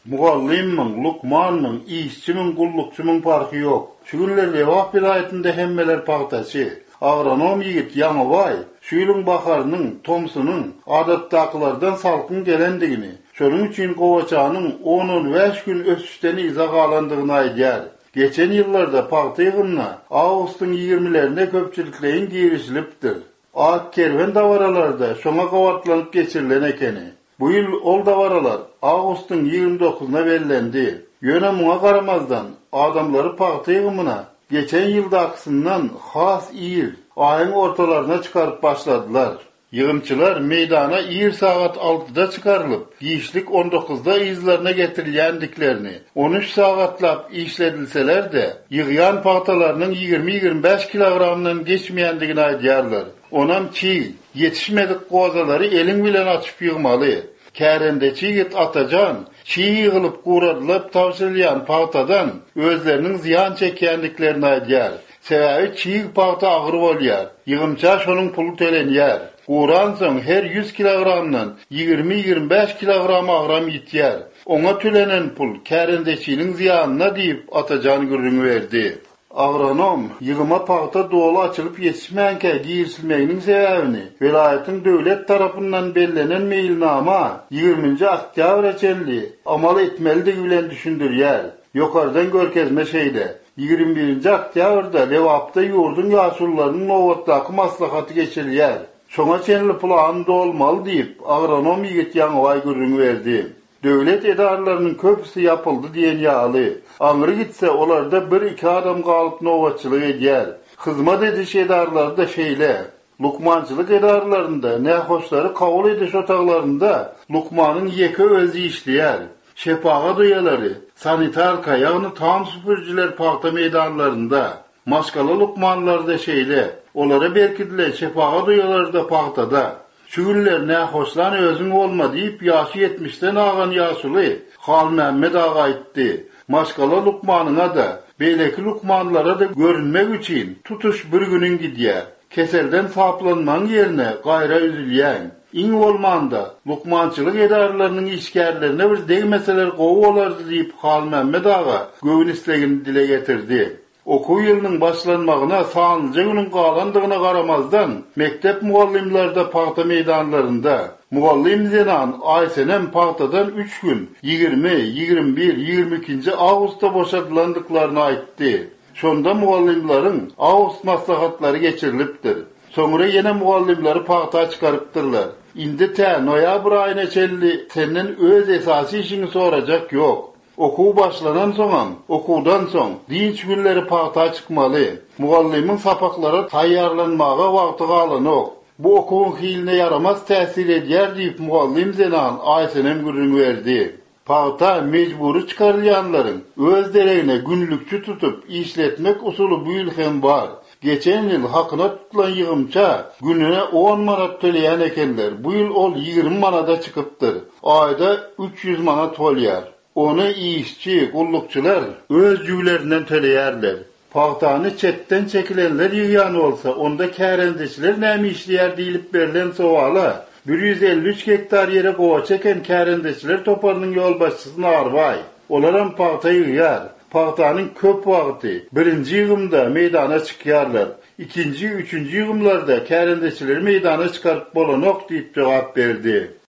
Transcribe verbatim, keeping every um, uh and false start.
Mugallimmin, Lukmanmin, işçimin, gullukçumun farkı yok. Şu günlerde Lewap vilayetinde hemmeler paxtaçy. Agronom yigit Ýanybay, şu ýylyň baharnyň, tomsunyň adatdakylardan salkyn gelendigini, şonuň üçin gowaçanyň on on beş gün ösüşden izah alandygyny aýdýar. Geçen ýyllarda paxta ýygynyna awgustyň ýigirmilerinde köpçülikleýin girişilipdir. Ak kerwen dawaralarda şoňa gawatlanyp geçirilen ekeni. Bu ýyl ol dawaralar awgustyň ýygrimi dokuzyna berilendi. Ýöne muňa garamazdan adamlary paxta ýygymyna geçen ýyldakysyndan has ýyl aýyň ortalaryna çykaryp başladylar. Ýygymçylar meýdana ýyl sagat altıda çykarylyp, giýişlik on dokuzda ýyzlaryna getirilýändiklerini, on üç sagatlap işledilseler-de, ýygýan paxtalarynyň ýygrimi ýygrimi beş kilogramdan geçmeýändigini aýdýarlar. Onam çiğ, yetişmedik kozalary eliň bilen açyp ýygmaly. Kärendeçi ýigit Atajan, çiğ ýygylyp guradylyp tawşyrylýan paxtadan özleriniň ziýan çekýändiklerini aýdýar. Sebäbi çiğ paxta agyr bolýar. Ýygymça şonuň puly tölenýär. Guran soň her yüz kilogramdan ýygrimi ýygrimi beş kilogram agram ýitýär. Oňa tölenen pul kärendeçiniň ziýanyna diýip Atajan gürrüňi berdi. Agronom ýygyma paxta dolu açylyp ýetişmänke giýirilmeginiň sebäbini vilayatyň döwlet tarapyndan bellenen meýilnama ýygrimiňji oktýabr reçelli amal etmeligi bilen düşündirýär. Ýokardan görkezme şeýle ýygrimi birinji oktýabrda Lewapda ýurdun ýaşullarynyň nowatdaky maslahaty geçirilýär. Şoňa çenli plan dolmaly diýip agronom ýigit Ýanybay gürrüňi berdi. Döwlet edaralarynyň köpüsi ýapyldy diýen ýaly. Aňyry gitse olarda bir iki adam galyp nowatçylyk edýär. Hyzmat ediş edaralary da şeýle. Lukmançylyk edaralarynda nähoşlary kabul ediş otaglarynda Lukmanyň ýeke özü işleýär. Şepaga duýalary, sanitarka ýagny tam süpürjiler paxta meýdanlarynda, maskaly lukmanlar da şeýle. Olara berkidile şepaga duýalary da paxtada. Şu günler nähoşlan özüň bolma diýip ýaşy ýetmişden agan ýaşuly Hal Mehmet aga aýtdy. Maskaly lukmanyna da, beýleki lukmanlara da görünmek üçin tutuş bir günüň gidýär. Keselden saplanmaň ýerine gaýra üzülýän. İň bolmanda lukmançylyk edaralarynyň işgärlerine bir degmeseler gowy bolardy diýip Hal Mehmet aga göwün islegini dile getirdi. Okuw ýylynyň başlanmagyna sanlyca günüň galandygyna garamazdan mektep mugallimlerde paxta meýdanlarynda mugallim Zenan Aýsenem paxtadan üç gün ýygrimi, ýygrimi bir, ýygrimi iki awgustda boşadylandyklaryny aýtdy. Şonda mugallimlaryň awgust maslahatlary geçirilipdir. Soňra ýene mugallimleri paxta çykarypdyrlar. Indi tä noýabr aýyna çelli senden öz esasy işini sorajak ýok. Okuw başlanan soňam, okuwdan soň dinç günleri paxta çykmaly. Mugallimin sapaklara taýýarlanmaga wagty galanok. Bu okuwyň hiline yaramaz täsir edýär diýip mugallim Zenan Aýsenem gürrüňi berdi. Paxta mejburi çykarylýanlaryň öz deregine günlükçü tutup işletmek usuly bu ýyl hem bar. Geçen ýyl hakyna tutulan ýygymça gününe on manat töleýän ekenler. Bu ýyl ol ýygrimi manada çykypdyr. Aýda üç yüz manat bolýar. Onu işçi, gullukçular öz jüýlerinden töleýärler. Paxtany çetten çekilenler ýygýan bolsa, onda kärendeçiler näme işleýär diýilip berilen sowala bir yüz elli üç hektar ýere gowa çeken kärendeçiler toparynyň ýolbaşçysy Narbay. Olaram paxta ýygýar. Paxtanyň köp wagty birinji ýygymda meýdana çykýarlar. ikinji, üçünji ýygymlarda kärendeçiler meýdana çykaryp bolanok diýip jogap berdi.